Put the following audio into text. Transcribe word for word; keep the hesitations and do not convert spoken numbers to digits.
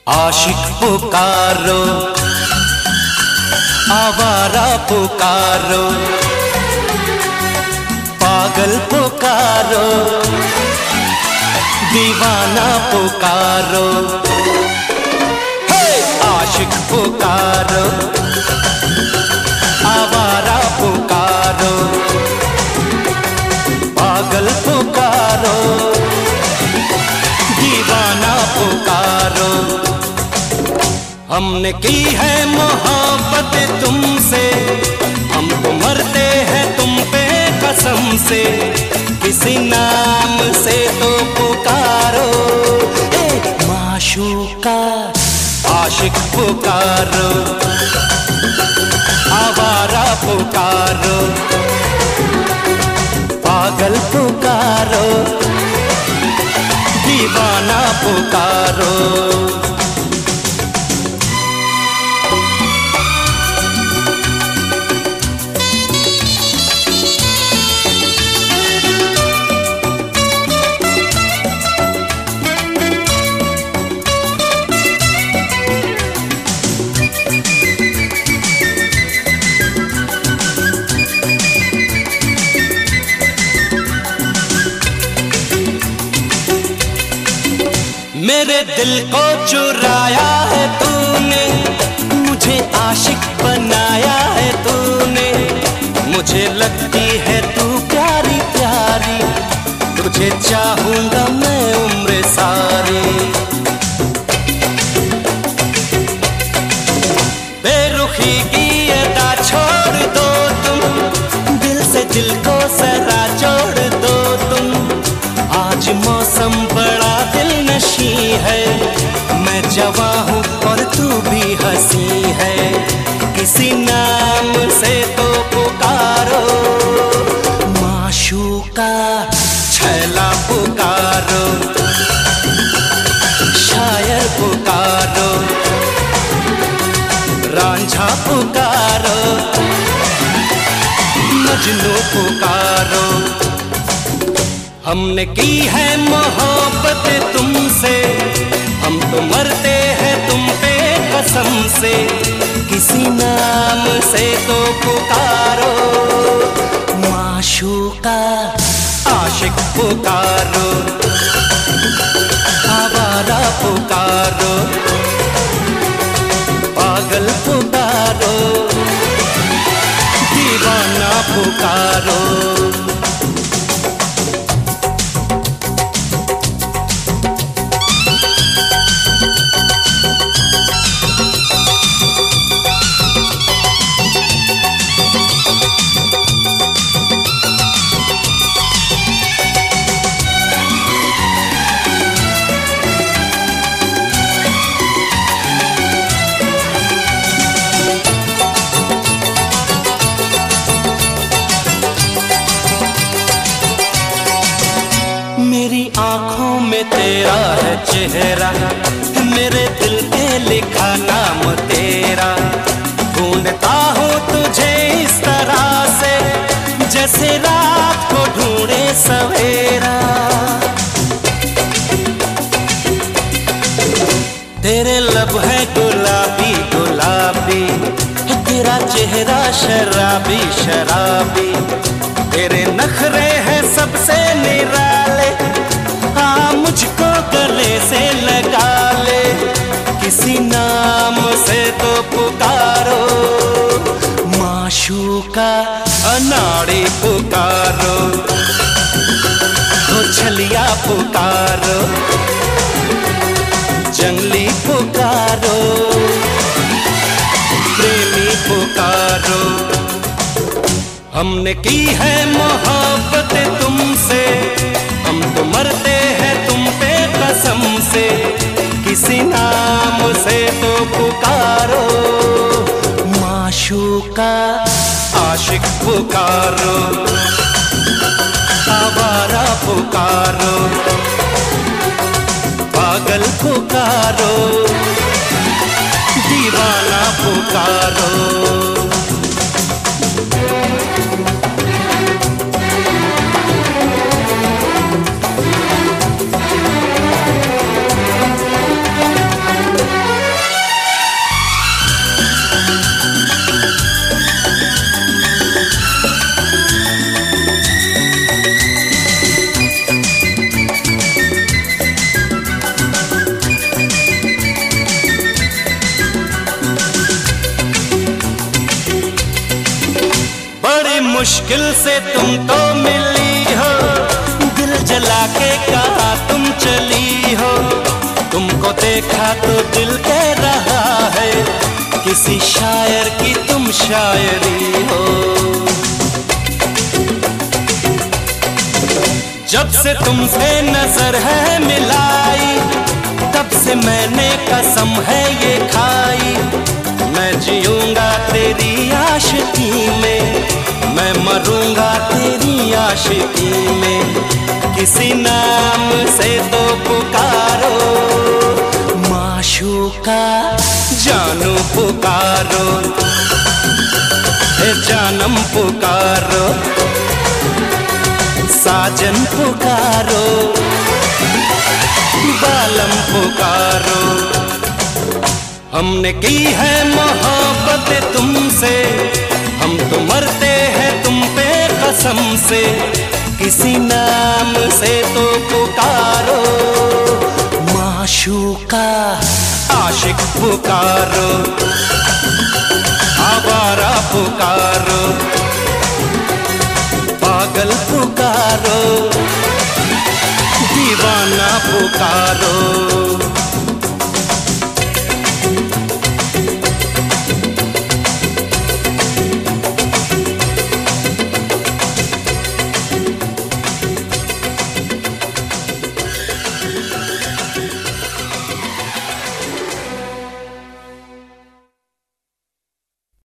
आशिक पुकारो, आवारा पुकारो, पागल पुकारो, दीवाना पुकारो। हे आशिक पुकारो, आवारा पुकारो, पागल पुकारो, दीवाना पुकारो। हमने की है मोहब्बत तुमसे, हम तो मरते हैं तुम पे कसम से। किसी नाम से तो पुकारो, ए माशूका। आशिक पुकारो, आवारा पुकारो, पागल पुकारो, दीवाना पुकारो। मेरे दिल को चुराया है तूने, मुझे आशिक बनाया है तूने। मुझे लगती है तू प्यारी प्यारी, तुझे चाहूंगा मैं उम्र सारी। बेरुखी की अदा छोड़ दो तुम, दिल से दिल को जरा जोड़ दो तुम। आज मौसम बड़ा दिलनशी है, मैं जवां हूँ और तू भी हंसी है। किसी नाम से तो पुकारो, माशूका। छैला पुकारो, शायर पुकारो, रांझा पुकारो, मजनू पुकारो। हमने की है मोहब्बत तुमसे, हम तो मरते हैं तुम पे कसम से। किसी नाम से तो पुकारो, माशूका। आशिक पुकारो, आवारा पुकारो, पागल पुकारो, दीवाना पुकारो। मेरी आँखों में तेरा है चेहरा, मेरे दिल पे लिखा नाम तेरा। ढूंढता हूँ तुझे इस तरह से, जैसे रात को ढूंढे सवेरा। तेरे लब है गुलाबी गुलाबी, तेरा चेहरा शराबी शराबी। तेरे नखरे हैं सबसे निराले, आ मुझको गले से लगा ले। किसी नाम से तो पुकारो, माशूका। अनाड़ी पुकारो, हो छलिया पुकारो, जंगली पुकारो, प्रेमी पुकारो। हमने की है मोहब्बत तुमसे, हम तो मरते हैं तुम पे कसम से। किसी नाम से तो पुकारो, माशूका। आशिक पुकारो, आवारा पुकारो, पागल पुकारो, दीवाना पुकारो। मुश्किल से तुम तो मिली हो, दिल जला के कहा तुम चली हो। तुमको देखा तो दिल कह रहा है, किसी शायर की तुम शायरी हो। जब से तुमसे नजर है मिलाई, तब से मैंने कसम है ये खाई। मैं जीऊंगा तेरी आशिकी में, मैं मरूंगा तेरी आशिकी में। किसी नाम से तो पुकारो माशूका, जानू पुकारो, हे जानम पुकारो, साजन पुकारो, बालम पुकारो। हमने की है मोहब्बत तुमसे, हम तो मरते हैं तुम पे कसम से। किसी नाम से तो पुकारो माशूका, आशिक पुकारो, आवारा पुकारो, पागल पुकारो, दीवाना पुकारो।